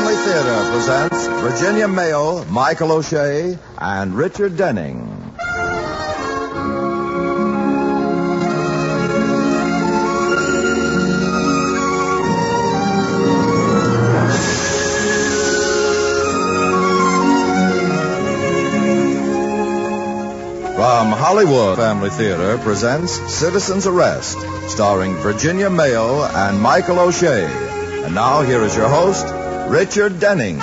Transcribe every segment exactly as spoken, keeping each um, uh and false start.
Family Theater presents Virginia Mayo, Michael O'Shea, and Richard Denning. From Hollywood, Family Theater presents Citizen's Arrest, starring Virginia Mayo and Michael O'Shea. And now, here is your host, Richard Denning.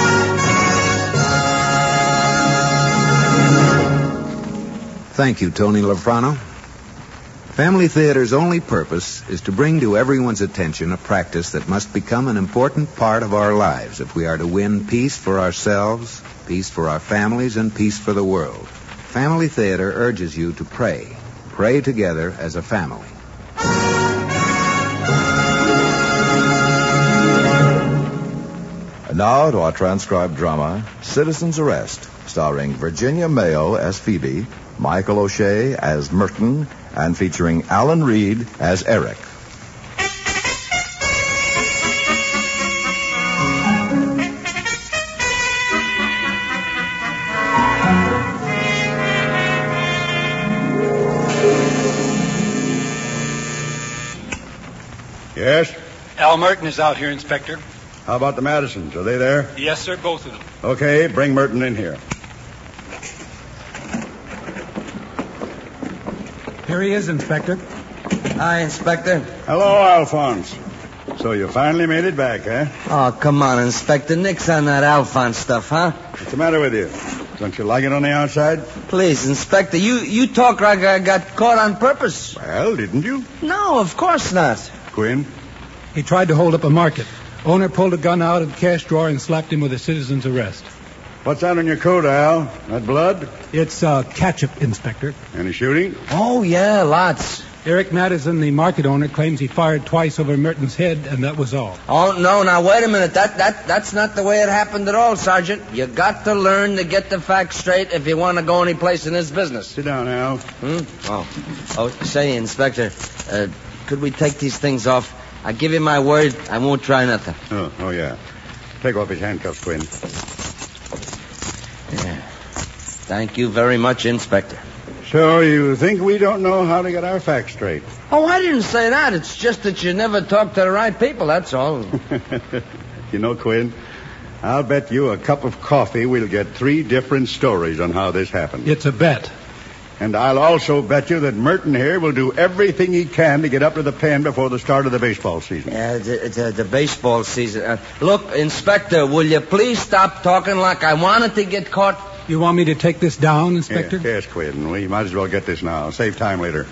Thank you, Tony Lafrano. Family Theater's only purpose is to bring to everyone's attention a practice that must become an important part of our lives if we are to win peace for ourselves, peace for our families, and peace for the world. Family Theater urges you to pray. Pray together as a family. And now to our transcribed drama, Citizen's Arrest, starring Virginia Mayo as Phoebe, Michael O'Shea as Merton, and featuring Alan Reed as Eric. Yes? Al Merton is out here, Inspector. How about the Madisons? Are they there? Yes, sir, both of them. Okay, bring Merton in here. Here he is, Inspector. Hi, Inspector. Hello, Alphonse. So you finally made it back, huh? Oh, come on, Inspector. Nix on that Alphonse stuff, huh? What's the matter with you? Don't you like it on the outside? Please, Inspector, you, you talk like I got caught on purpose. Well, didn't you? No, of course not. Quinn? He tried to hold up a market. Owner pulled a gun out of the cash drawer and slapped him with a citizen's arrest. What's that on your coat, Al? That blood? It's uh, ketchup, Inspector. Any shooting? Oh, yeah, lots. Eric Madison, the market owner, claims he fired twice over Merton's head, and that was all. Oh, no, now, wait a minute. That that That's not the way it happened at all, Sergeant. You got to learn to get the facts straight if you want to go any place in this business. Sit down, Al. Hmm? Oh, oh say, Inspector, uh, could we take these things off? I give you my word, I won't try nothing. Oh, oh yeah. Take off his handcuffs, Quinn. Yeah. Thank you very much, Inspector. So you think we don't know how to get our facts straight? Oh, I didn't say that. It's just that you never talk to the right people, that's all. You know, Quinn, I'll bet you a cup of coffee we'll get three different stories on how this happened. It's a bet. And I'll also bet you that Merton here will do everything he can to get up to the pen before the start of the baseball season. Yeah, the, the, the baseball season. Uh, look, Inspector, will you please stop talking like I wanted to get caught? You want me to take this down, Inspector? Yes, yes, Quinn. We might as well get this now. Save time later.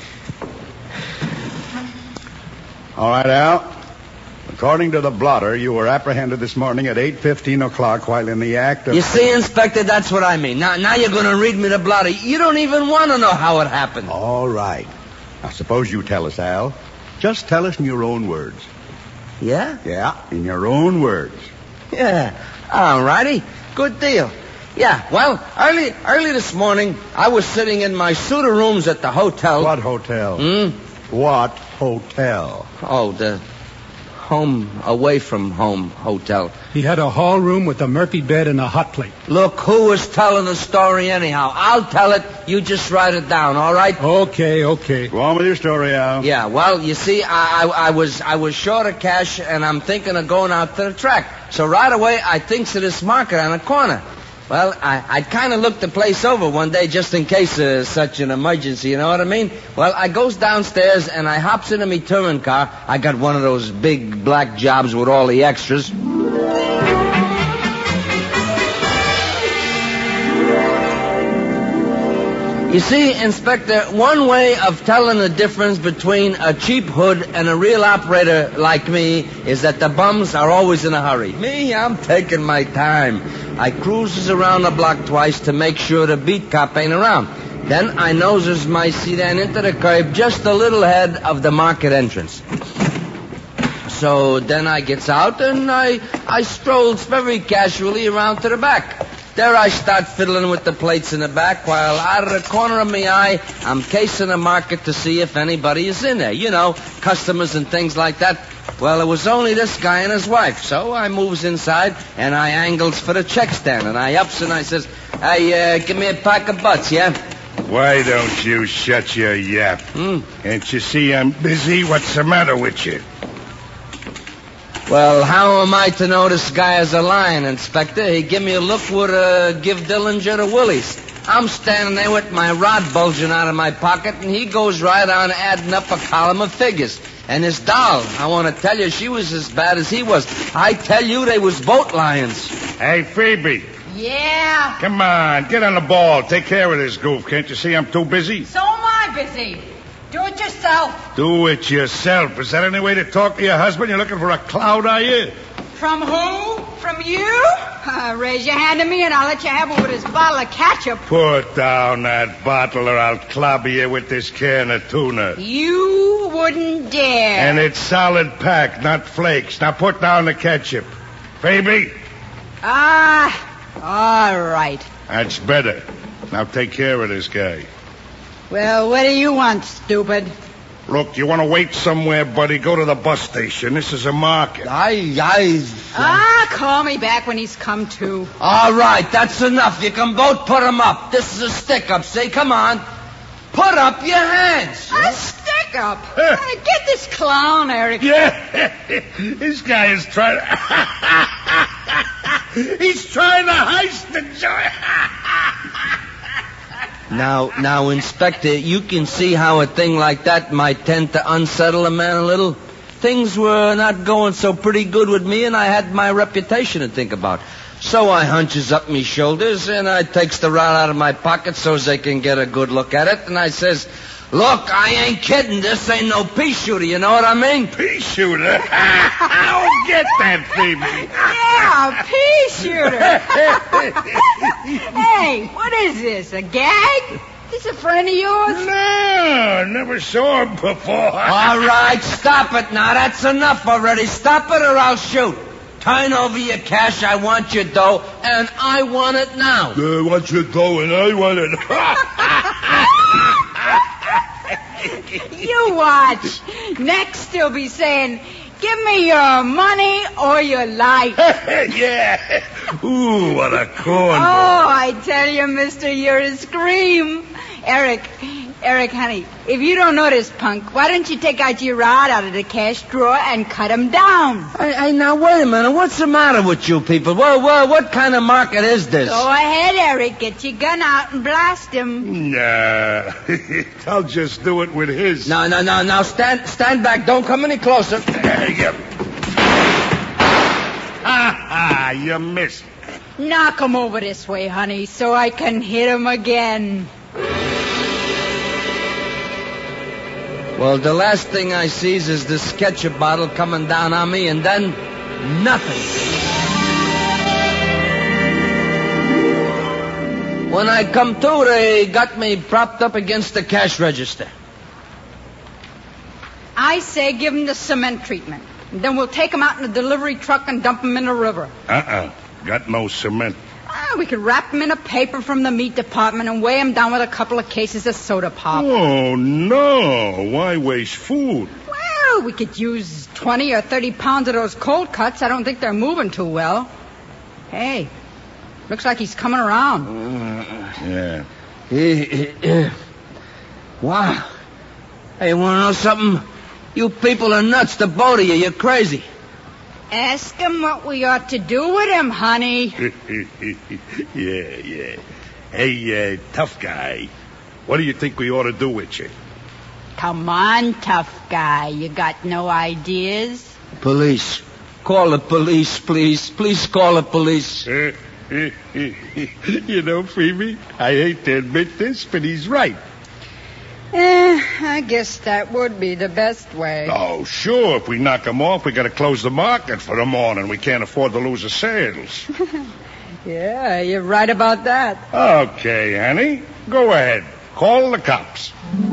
All right, Al. According to the blotter, you were apprehended this morning at eight fifteen o'clock while in the act of... You see, Inspector, that's what I mean. Now, now you're going to read me the blotter. You don't even want to know how it happened. All right. Now, suppose you tell us, Al. Just tell us in your own words. Yeah? Yeah, in your own words. Yeah. All righty. Good deal. Yeah, well, early early this morning, I was sitting in my suite of rooms at the hotel. What hotel? Hmm? What hotel? Oh, the home away from home hotel. He had a hall room with a Murphy bed and a hot plate. Look, who was telling the story anyhow? I'll tell it. You just write it down, all right? Okay, okay. Go on with your story, Al. Yeah, well, you see, I, I, I was I was short of cash, and I'm thinking of going out to the track. So right away, I thinks of this market on the corner. Well, I, I kind of looked the place over one day just in case of such an emergency, you know what I mean? Well, I goes downstairs and I hops into me touring car. I got one of those big black jobs with all the extras. You see, Inspector, one way of telling the difference between a cheap hood and a real operator like me is that the bums are always in a hurry. Me, I'm taking my time. I cruises around the block twice to make sure the beat cop ain't around. Then I noses my sedan into the curb just a little ahead of the market entrance. So then I gets out and I, I strolls very casually around to the back. There I start fiddling with the plates in the back while out of the corner of my eye, I'm casing the market to see if anybody is in there. You know, customers and things like that. Well, it was only this guy and his wife. So I moves inside, and I angles for the check stand. And I ups and I says, hey, uh, give me a pack of butts, yeah? Why don't you shut your yap? Hmm? Can't you see I'm busy? What's the matter with you? Well, how am I to know this guy is a lion, Inspector? He give me a look would uh, give Dillinger the willies. I'm standing there with my rod bulging out of my pocket, and he goes right on adding up a column of figures. And his doll, I want to tell you, she was as bad as he was. I tell you, they was both lions. Hey, Phoebe. Yeah. Come on, get on the ball. Take care of this goof. Can't you see I'm too busy? So am I busy. Do it yourself. Do it yourself. Is that any way to talk to your husband? You're looking for a clout, are you? From who? From you? Uh, raise your hand to me and I'll let you have it with this bottle of ketchup. Put down that bottle or I'll clobber you with this can of tuna. You wouldn't dare. And it's solid pack, not flakes. Now put down the ketchup. Phoebe? Ah, all right. That's better. Now take care of this guy. Well, what do you want, stupid? Look, you want to wait somewhere, buddy? Go to the bus station. This is a market. I, I... Ah, call me back when he's come to. All right, that's enough. You can both put 'em up. This is a stick-up, see? Come on. Put up your hands. A stick-up? uh, get this clown, Eric. Yeah, this guy is trying to... He's trying to heist the joint. Now, now, Inspector, you can see how a thing like that might tend to unsettle a man a little. Things were not going so pretty good with me, and I had my reputation to think about. So I hunches up me shoulders, and I takes the rod out of my pocket so they can get a good look at it, and I says, look, I ain't kidding. This ain't no pea shooter, you know what I mean? Pea shooter? I'll get that, Phoebe. Yeah, pea shooter. Hey, what is this, a gag? This a friend of yours? No, never saw him before. All right, stop it now. That's enough already. Stop it or I'll shoot. Turn over your cash. I want your dough, and I want it now. I want your dough, and I want it. You watch. Next he'll be saying, give me your money or your life. Yeah. Ooh, what a corn. Oh, I tell you, mister, you're a scream. Eric, Eric, honey, if you don't know this punk, why don't you take out your rod out of the cash drawer and cut him down? Hey, hey, now, wait a minute. What's the matter with you people? Well, well, what kind of market is this? Go ahead, Eric. Get your gun out and blast him. Nah. I'll just do it with his. No, no, no. Now, stand stand back. Don't come any closer. There you go. Ha ha, you missed. Knock him over this way, honey, so I can hit him again. Well, the last thing I sees is this ketchup bottle coming down on me, and then nothing. When I come to, they got me propped up against the cash register. I say give him the cement treatment. And then we'll take him out in a delivery truck and dump him in the river. Uh-uh. Got no cement. Ah, we could wrap him in a paper from the meat department and weigh him down with a couple of cases of soda pop. Oh, no. Why waste food? Well, we could use twenty or thirty pounds of those cold cuts. I don't think they're moving too well. Hey, looks like he's coming around. Yeah. Wow. Hey, you want to know something? You people are nuts, the both of you. You're crazy. Ask him what we ought to do with him, honey. Yeah, yeah. Hey, uh, tough guy, what do you think we ought to do with you? Come on, tough guy. You got no ideas? Police. Call the police, please. Please call the police. You know, Phoebe, I hate to admit this, but he's right. Eh, I guess that would be the best way. Oh, sure. If we knock him off, we got to close the market for the morning. We can't afford to lose the sales. Yeah, you're right about that. Okay, honey. Go ahead. Call the cops.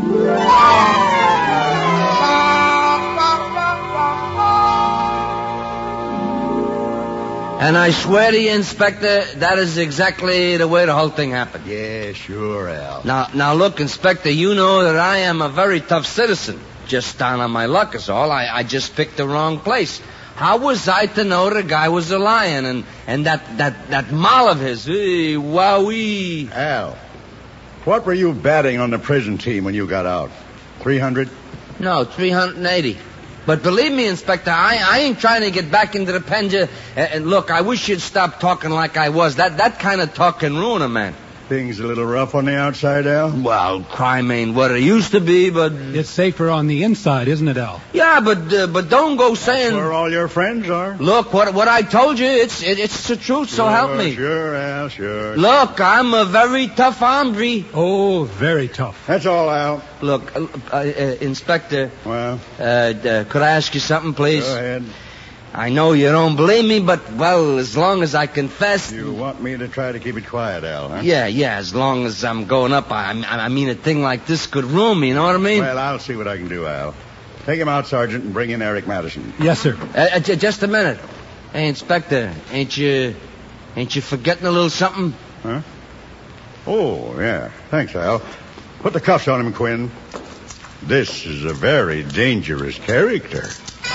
And I swear to you, Inspector, that is exactly the way the whole thing happened. Yeah, sure, Al. Now, now look, Inspector, you know that I am a very tough citizen. just down on my luck is all. I, I just picked the wrong place. How was I to know the guy was a lion? And, and that, that, that moll of his, hey, wowee. Al, what were you batting on the prison team when you got out? three hundred? No, three hundred eighty. But believe me, Inspector, I, I ain't trying to get back into the pen. And, and look, I wish you'd stop talking like I was. That, that kind of talk can ruin a man. Things a little rough on the outside, Al? Well, crime ain't what it used to be, but... It's safer on the inside, isn't it, Al? Yeah, but uh, but don't go saying... That's where all your friends are. Look, what what I told you, it's it, it's the truth, so sure, help me. Sure, Al, sure. Look, I'm a very tough hombre. Oh, very tough. That's all, Al. Look, uh, uh, Inspector, Well? uh, uh, could I ask you something, please? Go ahead. I know you don't believe me, but, well, as long as I confess... You want me to try to keep it quiet, Al, huh? Yeah, yeah, as long as I'm going up, I, I mean, a thing like this could ruin me, you know what I mean? Well, I'll see what I can do, Al. Take him out, Sergeant, and bring in Eric Madison. Yes, sir. Uh, uh, j- just a minute. Hey, Inspector, ain't you... ain't you forgetting a little something? Huh? Oh, yeah. Thanks, Al. Put the cuffs on him, Quinn. This is a very dangerous character.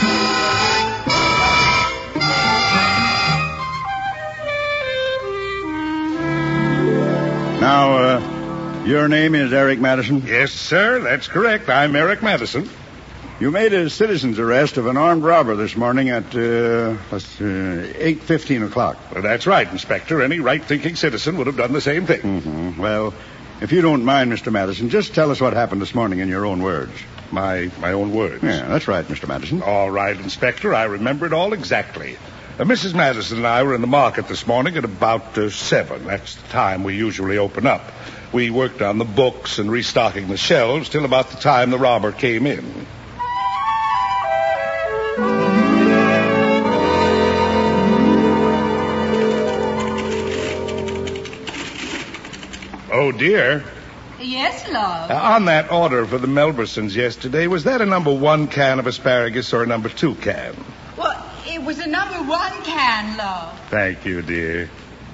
Now, uh, your name is Eric Madison? Yes, sir, that's correct. I'm Eric Madison. You made a citizen's arrest of an armed robber this morning at, uh, let's, uh, eight fifteen o'clock. Well, that's right, Inspector. Any right-thinking citizen would have done the same thing. Mm-hmm. Well, if you don't mind, Mister Madison, just tell us what happened this morning in your own words. My my own words. Yeah, that's right, Mister Madison. All right, Inspector. I remember it all exactly. Uh, Missus Madison and I were in the market this morning at about uh, seven. That's the time we usually open up. We worked on the books and restocking the shelves till about the time the robber came in. Oh, dear. Yes, love. Uh, on that order for the Melbersons yesterday, was that a number one can of asparagus or a number two can? Well, it was a number one can, love. Thank you, dear.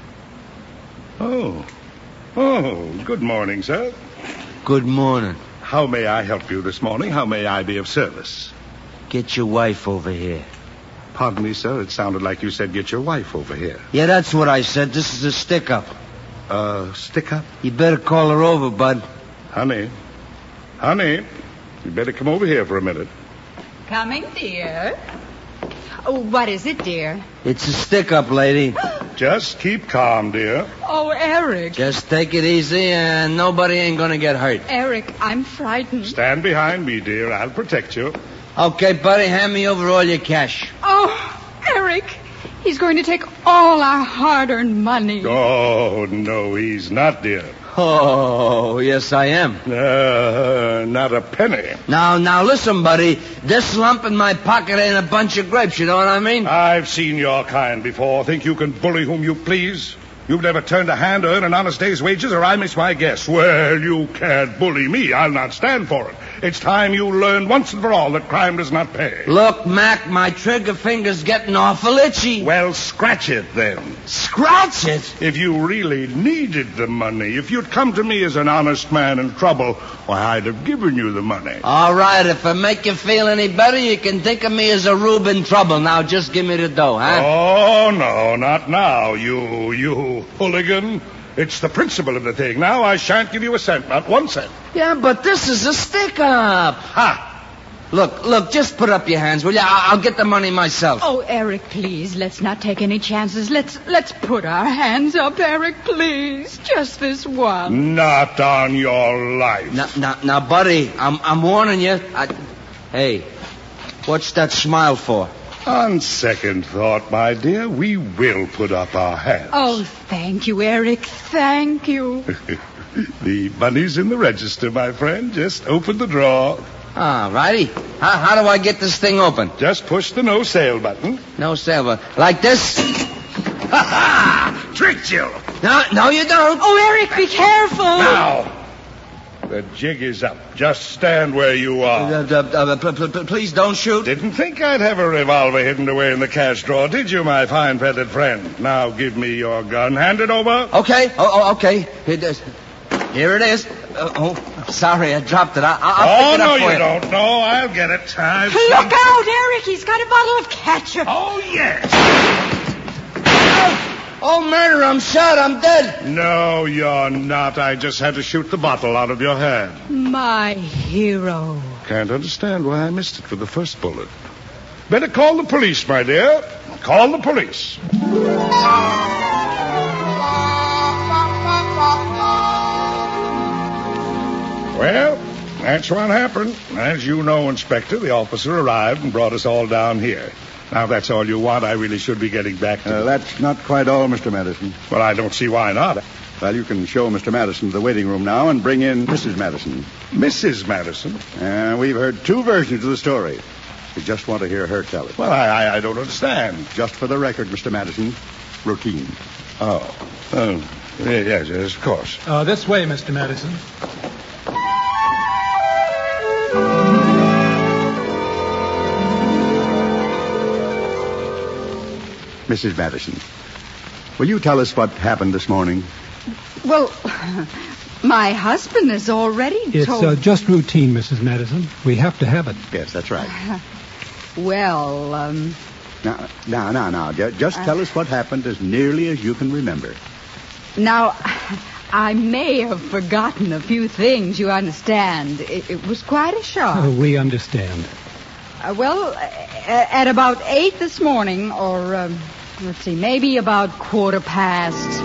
Oh. Oh, good morning, sir. Good morning. How may I help you this morning? How may I be of service? Get your wife over here. Pardon me, sir. It sounded like you said get your wife over here. Yeah, that's what I said. This is a stick-up. Uh, stick up? You better call her over, bud. Honey. Honey, you better come over here for a minute. Coming, dear. Oh, what is it, dear? It's a stick-up, lady. Just keep calm, dear. Oh, Eric. Just take it easy, and nobody ain't gonna get hurt. Eric, I'm frightened. Stand behind me, dear. I'll protect you. Okay, buddy, hand me over all your cash. Oh, Eric. He's going to take all our hard-earned money. Oh, no, he's not, dear. Oh, yes, I am. Uh, not a penny. Now, now, listen, buddy. This lump in my pocket ain't a bunch of grapes, you know what I mean? I've seen your kind before. Think you can bully whom you please? You've never turned a hand to earn an honest day's wages, or I miss my guess. Well, you can't bully me. I'll not stand for it. It's time you learned once and for all that crime does not pay. Look, Mac, my trigger finger's getting awful itchy. Well, scratch it then. Scratch it? If you really needed the money, if you'd come to me as an honest man in trouble, why, I'd have given you the money. All right, if it make you feel any better, you can think of me as a rube in trouble. Now, just give me the dough, huh? Oh, no, not now, you, you hooligan. It's the principle of the thing. Now I shan't give you a cent, not one cent. Yeah, but this is a stick-up. Ha! Look, look, just put up your hands, will you? I- I'll get the money myself. Oh, Eric, please, let's not take any chances. Let's let's put our hands up, Eric, please. Just this one. Not on your life. Now, now, now buddy, I'm I'm warning you. I... Hey, what's that smile for? On second thought, my dear, we will put up our hands. Oh, thank you, Eric. Thank you. The money's in the register, my friend. Just open the drawer. All righty. How, how do I get this thing open? Just push the no sale button. No silver. Like this? Ha ha! Tricked you! No, no, you don't. Oh, Eric, be careful. Now, the jig is up. Just stand where you are. Uh, uh, uh, p- p- p- please don't shoot. Didn't think I'd have a revolver hidden away in the cash drawer, did you, my fine-feathered friend? Now give me your gun. Hand it over. Okay. Oh, oh okay. Here it is. Here it is. Uh, oh, Sorry, I dropped it. I, I'll oh, pick it up no, for you you. don't. No, I'll get it. I've Look seen- out, Eric. He's got a bottle of ketchup. Oh, yes. Oh, murder, I'm shot. I'm dead. No, you're not. I just had to shoot the bottle out of your hand. My hero. Can't understand why I missed it with the first bullet. Better call the police, my dear. Call the police. Well, that's what happened. As you know, Inspector, the officer arrived and brought us all down here. Now, if that's all you want, I really should be getting back to... Uh, that's not quite all, Mister Madison. Well, I don't see why not. Well, you can show Mister Madison to the waiting room now and bring in Missus Madison. Missus Madison? Uh, we've heard two versions of the story. We just want to hear her tell it. Well, I, I, I don't understand. Just for the record, Mister Madison, routine. Oh. Oh. Yes, yes, of course. Uh, this way, Mister Madison. Missus Madison, will you tell us what happened this morning? Well, my husband has already It's told... uh, just routine, Missus Madison. We have to have it. Yes, that's right. Well, um... Now, now, now, now, ju- just tell us what happened as nearly as you can remember. Now, I may have forgotten a few things, you understand. It, it was quite a shock. Uh, we understand. Uh, well, uh, at about eight this morning, or, um, let's see, maybe about quarter past.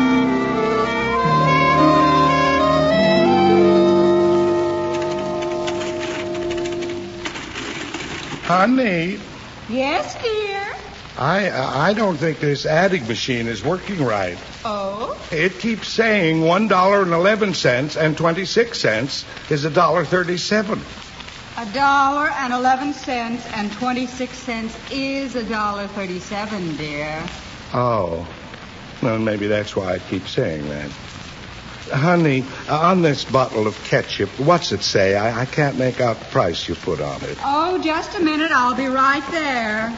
Honey, Yes, dear. I I don't think this adding machine is working right. Oh? It keeps saying one dollar and eleven cents and twenty six cents is a dollar thirty seven. A dollar and eleven cents and twenty-six cents is a dollar thirty-seven, dear. Oh, well, maybe that's why it keeps saying that. Honey, uh, on this bottle of ketchup, what's it say? I, I can't make out the price you put on it. Oh, just a minute. I'll be right there.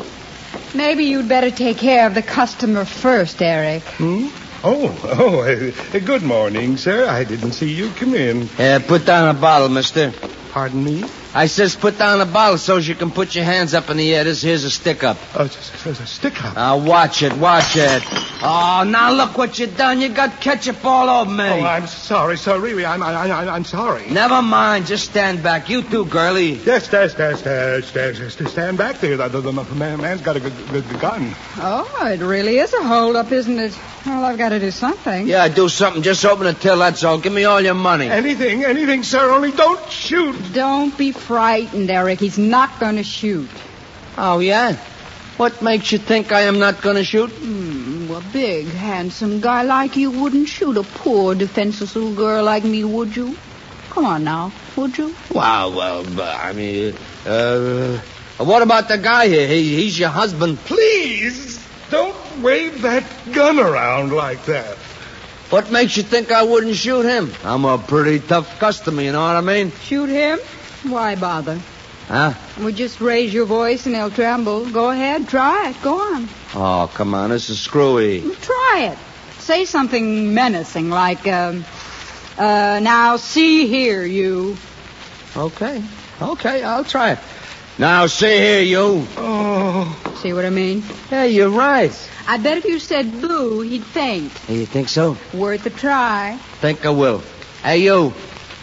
Maybe you'd better take care of the customer first, Eric. Hmm? Oh, oh, uh, good morning, sir. I didn't see you come in. Uh, put down a bottle, mister. Pardon me? I says put down a bottle so you can put your hands up in the air. This here's a stick-up. Oh, it's, it's a stick-up. Now, watch it, watch it. Oh, now look what you done. You got ketchup all over me. Oh, I'm sorry, sir. Really, I'm, I, I, I'm sorry. Never mind. Just stand back. You too, girlie. Yes, stand, stand, stand, stand, stand, stand back there. The, the, the man, man's got a good, good, good gun. Oh, it really is a hold-up, isn't it? Well, I've got to do something. Yeah, do something. Just open the till, that's all. Give me all your money. Anything, anything, sir. Only don't shoot. Don't be frightened, Eric. He's not going to shoot. Oh, yeah? What makes you think I am not going to shoot? Hmm, a big, handsome guy like you wouldn't shoot a poor, defenseless little girl like me, would you? Come on now, would you? Well, well, I mean, uh, what about the guy here? He, he's your husband. Please, don't wave that gun around like that. What makes you think I wouldn't shoot him? I'm a pretty tough customer, you know what I mean? Shoot him? Why bother? Huh? Well, just raise your voice and he'll tremble. Go ahead, try it. Go on. Oh, come on, this is screwy. Try it. Say something menacing like, um, uh, now see here, you. Okay, okay, I'll try it. Now, see here, you. Oh. See what I mean? Yeah, you're right. I bet if you said boo, he'd faint. Hey, you think so? Worth a try. Think I will. Hey, you.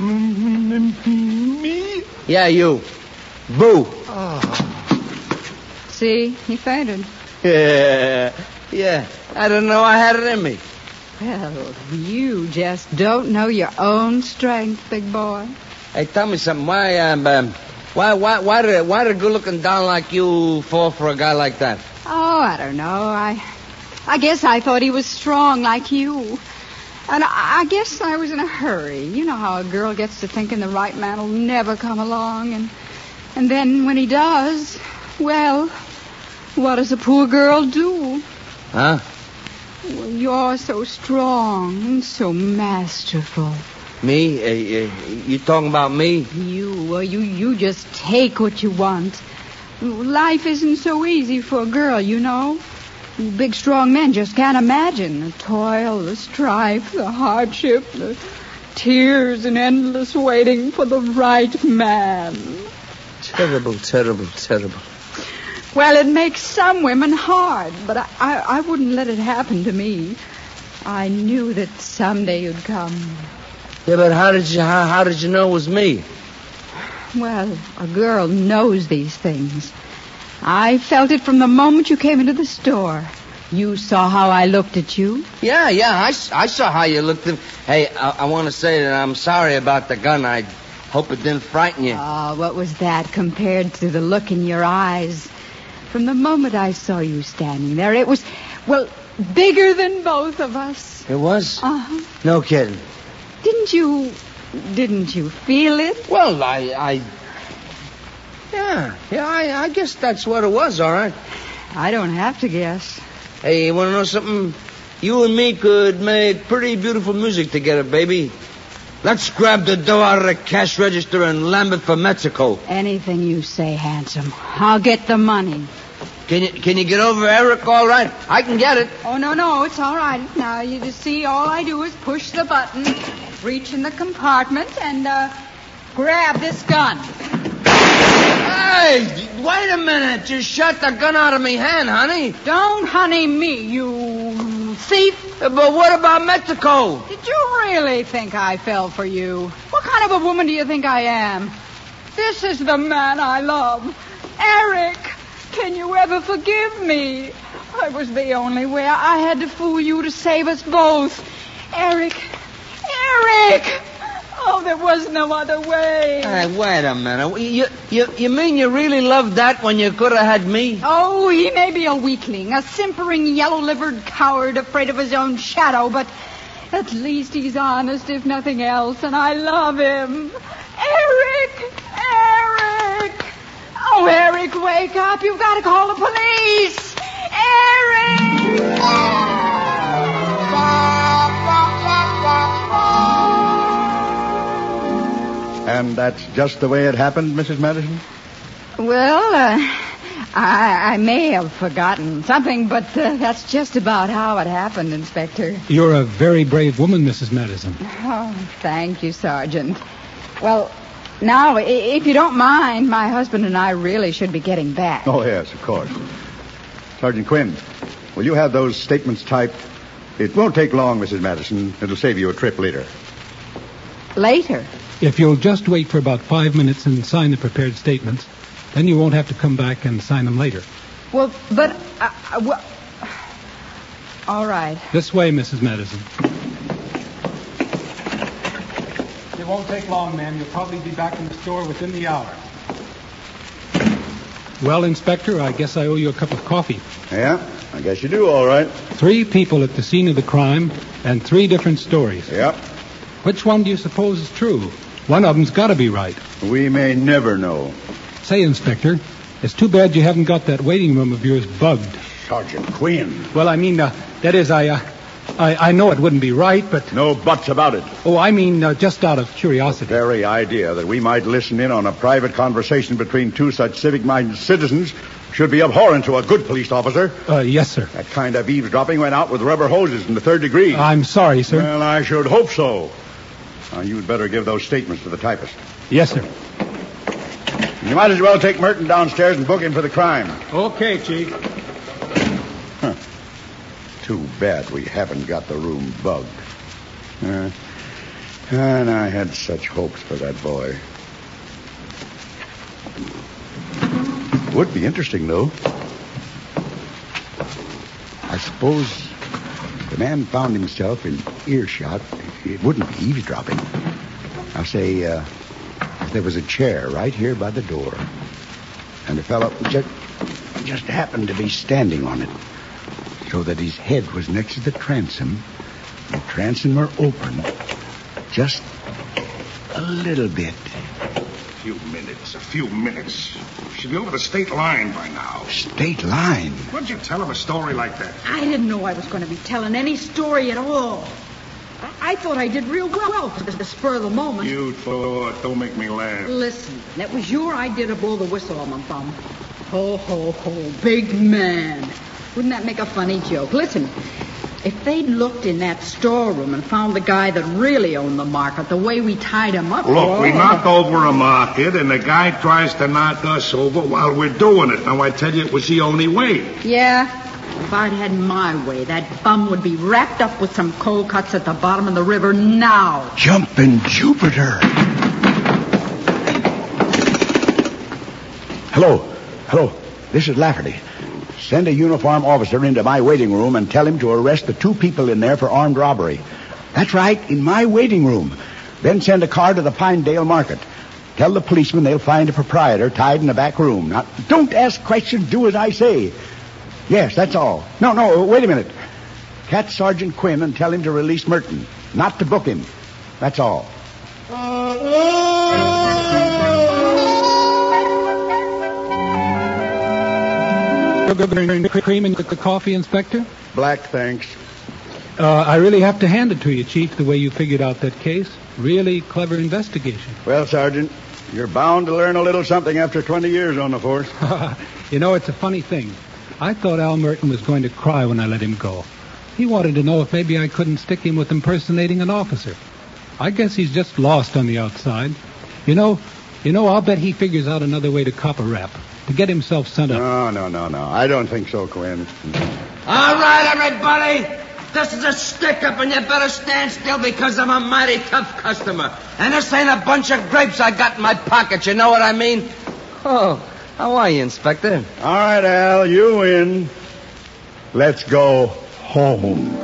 Me? Yeah, you. Boo. See? He fainted. Yeah, yeah. I didn't know I had it in me. Well, you just don't know your own strength, big boy. Hey, tell me something. Why, um, um why, why, why did, why did a good-looking down like you fall for a guy like that? Oh, I don't know. I, I guess I thought he was strong like you. And I, I guess I was in a hurry. You know how a girl gets to thinking the right man will never come along. And, and then when he does, well, what does a poor girl do? Huh? Well, you're so strong and so masterful. Me? Uh, uh, you talking about me? You, well, you, you just take what you want. Life isn't so easy for a girl, you know. Big, strong men just can't imagine the toil, the strife, the hardship, the tears and endless waiting for the right man. Terrible, terrible, terrible. Well, it makes some women hard, but I, I, I wouldn't let it happen to me. I knew that someday you'd come. Yeah, but how did you how, how did you know it was me? Well, a girl knows these things. I felt it from the moment you came into the store. You saw how I looked at you? Yeah, yeah, I, I saw how you looked at... Hey, I, I want to say that I'm sorry about the gun. I hope it didn't frighten you. Oh, what was that compared to the look in your eyes? From the moment I saw you standing there, it was, well, bigger than both of us. It was? Uh-huh. No kidding. Didn't you, didn't you feel it? Well, I, I... Yeah, yeah, I, I guess that's what it was, all right. I don't have to guess. Hey, you want to know something? You and me could make pretty beautiful music together, baby. Let's grab the dough out of the cash register and lamb it for Mexico. Anything you say, handsome. I'll get the money. Can you can you get over Eric all right? I can get it. Oh, no, no, it's all right. Now, you just see, all I do is push the button, reach in the compartment, and uh, grab this gun. Hey, wait a minute. You shot the gun out of me hand, honey. Don't honey me, you thief. But what about Mexico? Did you really think I fell for you? What kind of a woman do you think I am? This is the man I love. Eric, can you ever forgive me? I was the only way. I had to fool you to save us both. Eric, Eric! Oh, there was no other way. Hey, wait a minute. You, you, you mean you really loved that when you could have had me? Oh, he may be a weakling, a simpering, yellow-livered coward afraid of his own shadow, but at least he's honest, if nothing else, and I love him. Eric! Eric! Oh, Eric, wake up. You've got to call the police. Eric! And that's just the way it happened, Missus Madison? Well, uh, I, I may have forgotten something, but uh, that's just about how it happened, Inspector. You're a very brave woman, Missus Madison. Oh, thank you, Sergeant. Well, now, if you don't mind, my husband and I really should be getting back. Oh, yes, of course. Sergeant Quinn, will you have those statements typed? It won't take long, Missus Madison. It'll save you a trip later. Later? If you'll just wait for about five minutes and sign the prepared statements, then you won't have to come back and sign them later. Well, but... Uh, uh, well... All right. This way, Missus Madison. It won't take long, ma'am. You'll probably be back in the store within the hour. Well, Inspector, I guess I owe you a cup of coffee. Yeah, I guess you do, all right. Three people at the scene of the crime and three different stories. Yep. Which one do you suppose is true? One of them's got to be right. We may never know. Say, Inspector, it's too bad you haven't got that waiting room of yours bugged. Sergeant Quinn. Well, I mean, uh, that is, I, uh, I I know it wouldn't be right, but... No buts about it. Oh, I mean, uh, just out of curiosity. The very idea that we might listen in on a private conversation between two such civic-minded citizens should be abhorrent to a good police officer. Uh, yes, sir. That kind of eavesdropping went out with rubber hoses in the third degree. I'm sorry, sir. Well, I should hope so. Now, you'd better give those statements to the typist. Yes, sir. You might as well take Merton downstairs and book him for the crime. Okay, Chief. Huh. Too bad we haven't got the room bugged. Uh, and I had such hopes for that boy. Would be interesting, though. I suppose the man found himself in earshot. It wouldn't be eavesdropping. I'll say uh, if there was a chair right here by the door, and the fellow just, just happened to be standing on it, so that his head was next to the transom, the transom were open, just a little bit. A few minutes, a few minutes. Should be over the state line by now. State line? What'd you tell him a story like that? I didn't know I was going to be telling any story at all. I, I thought I did real well for the spur of the moment. You thought. Don't make me laugh. Listen, that was your idea to blow the whistle on my thumb. Ho, ho, ho, big man. Wouldn't that make a funny joke? Listen, If they'd looked in that storeroom and found the guy that really owned the market, the way we tied him up... Look, oh. we knock over a market, and the guy tries to knock us over while we're doing it. Now, I tell you, it was the only way. Yeah? If I'd had my way, that bum would be wrapped up with some cold cuts at the bottom of the river now. Jumping Jupiter. Hello. Hello. This is Lafferty. Send a uniformed officer into my waiting room and tell him to arrest the two people in there for armed robbery. That's right, in my waiting room. Then send a car to the Pinedale Market. Tell the policeman they'll find a proprietor tied in the back room. Now, don't ask questions, do as I say. Yes, that's all. No, no, wait a minute. Catch Sergeant Quinn and tell him to release Merton, not to book him. That's all. Cream and the coffee, Inspector? Black, thanks. Uh, I really have to hand it to you, Chief, the way you figured out that case. Really clever investigation. Well, Sergeant, you're bound to learn a little something after twenty years on the force. You know, it's a funny thing. I thought Al Merton was going to cry when I let him go. He wanted to know if maybe I couldn't stick him with impersonating an officer. I guess he's just lost on the outside. You know, you know, I'll bet he figures out another way to cop a rap, to get himself sent up. No, no, no, no. I don't think so, Quinn. All right, everybody. This is a stick-up, and you better stand still because I'm a mighty tough customer. And this ain't a bunch of grapes I got in my pocket, you know what I mean? Oh, how are you, Inspector? All right, Al, you win. Let's go home.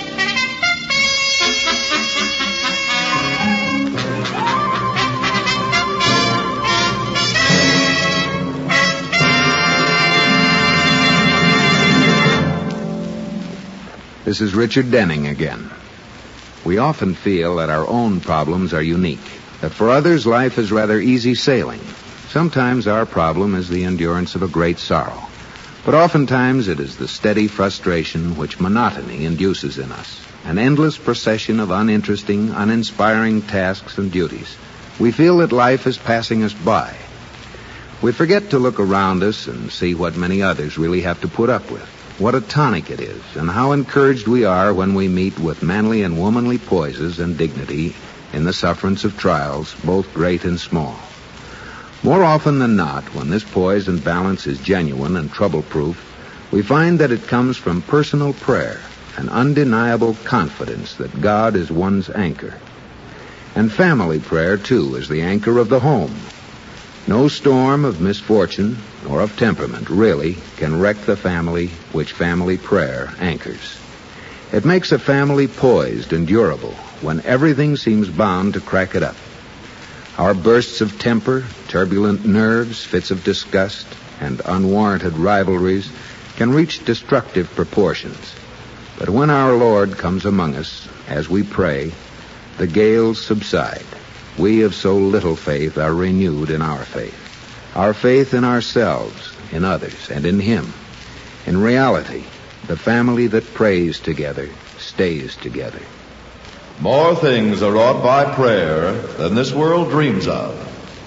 This is Richard Denning again. We often feel that our own problems are unique, that for others life is rather easy sailing. Sometimes our problem is the endurance of a great sorrow, but oftentimes it is the steady frustration which monotony induces in us, an endless procession of uninteresting, uninspiring tasks and duties. We feel that life is passing us by. We forget to look around us and see what many others really have to put up with. What a tonic it is, and how encouraged we are when we meet with manly and womanly poises and dignity in the sufferance of trials, both great and small. More often than not, when this poise and balance is genuine and trouble-proof, we find that it comes from personal prayer, an undeniable confidence that God is one's anchor. And family prayer, too, is the anchor of the home. No storm of misfortune or of temperament, really, can wreck the family which family prayer anchors. It makes a family poised and durable when everything seems bound to crack it up. Our bursts of temper, turbulent nerves, fits of disgust, and unwarranted rivalries can reach destructive proportions. But when our Lord comes among us, as we pray, the gales subside. We of so little faith are renewed in our faith. Our faith in ourselves, in others, and in Him. In reality, the family that prays together stays together. More things are wrought by prayer than this world dreams of.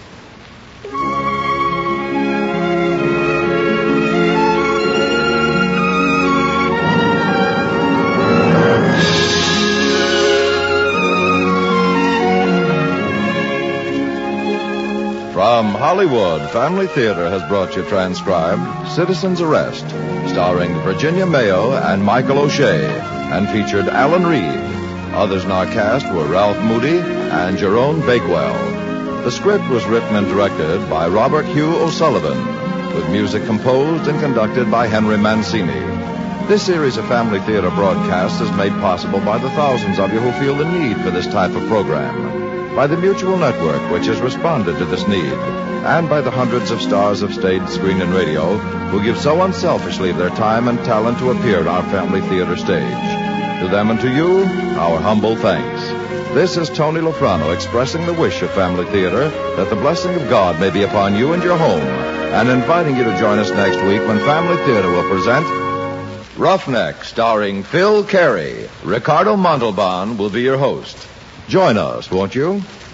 From Hollywood, Family Theater has brought you transcribed Citizen's Arrest, starring Virginia Mayo and Michael O'Shea, and featured Alan Reed. Others in our cast were Ralph Moody and Jerome Bakewell. The script was written and directed by Robert Hugh O'Sullivan, with music composed and conducted by Henry Mancini. This series of Family Theater broadcasts is made possible by the thousands of you who feel the need for this type of program, by the Mutual Network, which has responded to this need, and by the hundreds of stars of stage, screen, and radio who give so unselfishly of their time and talent to appear on our Family Theater stage. To them and to you, our humble thanks. This is Tony Lofrano expressing the wish of Family Theater that the blessing of God may be upon you and your home, and inviting you to join us next week when Family Theater will present Roughneck, starring Phil Carey. Ricardo Montalban will be your host. Join us, won't you?